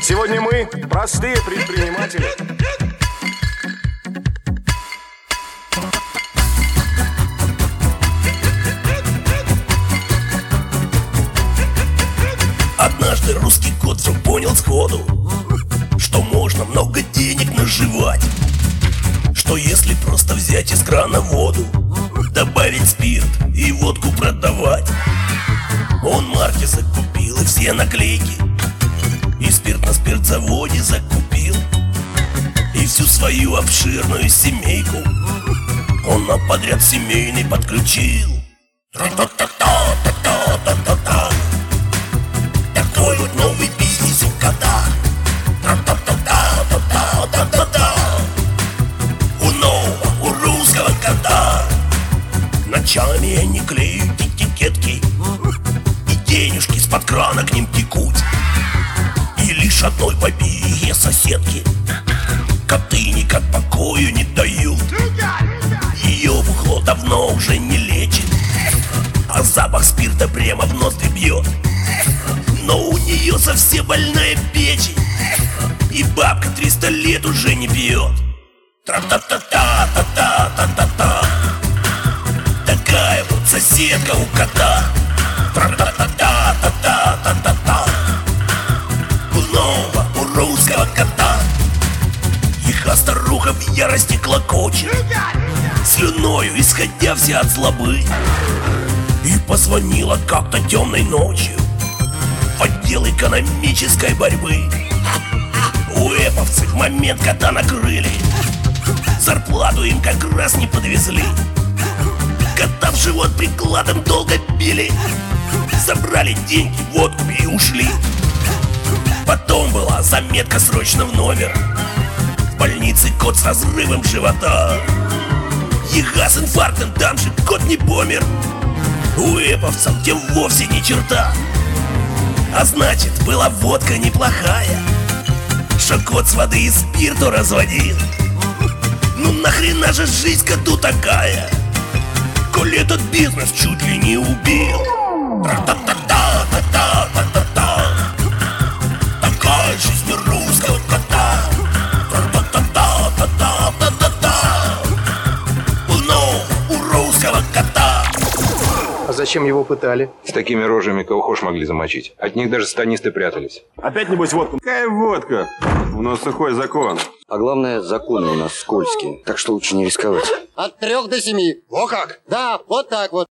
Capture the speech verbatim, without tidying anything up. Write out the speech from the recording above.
Сегодня мы простые предприниматели. Однажды русский кот вдруг понял сходу, что можно много денег наживать, что если просто взять из крана воду, добавить спирт и водку продавать. Он марки закупил и все наклейки, и спирт на спиртзаводе закупил, и всю свою обширную семейку он на подряд семейный подключил. Тра-та-та-та-та-та-та-та-та. Такой вот новый бизнес у кота. Тра-та-та-та-та-та-та-та. У нового, у русского кота. Ночами они клеют этикетки, и денежки из-под крана к ним текут. И лишь одной побеге соседки коты никак покою не дают. Ее бухло давно уже не лечит, а запах спирта прямо в ноздри бьет. Но у нее совсем больная печень, и бабка триста лет уже не пьет. Тра-та-та-та-та-та-та-та-та. Такая вот соседка у кота. Тра-та-та-та-та-та-та-та. У нового, у русского кота. Иха старуха в ярости клокочет, слюною исходя вся от злобы, и позвонила как-то темной ночью в отдел экономической борьбы. Уэповцы в момент кота накрыли, зарплату им как раз не подвезли. Кота в живот прикладом долго били, забрали деньги, водку и ушли. Потом была заметка срочно в номер: в больнице кот с разрывом живота. Ега с инфарктом, там же кот не помер. Уэповцам тем вовсе ни черта. А значит, была водка неплохая, что кот с воды и спирту разводил. Ну нахрена же жизнь коту такая, коли этот бизнес чуть ли не убил. Тра-та-та-та-та-та-та-та. Такая жизнь у русского кота. Тра-та-та-та-та-та-та-та. У нового, у русского кота. А зачем его пытали? С такими рожами кого хошь могли замочить. От них даже сатанисты прятались. Опять, небось, водку? Какая водка? У нас сухой закон. А главное, законы у нас скользкие, так что лучше не рисковать. От трех до семи. О как? Да, вот так вот.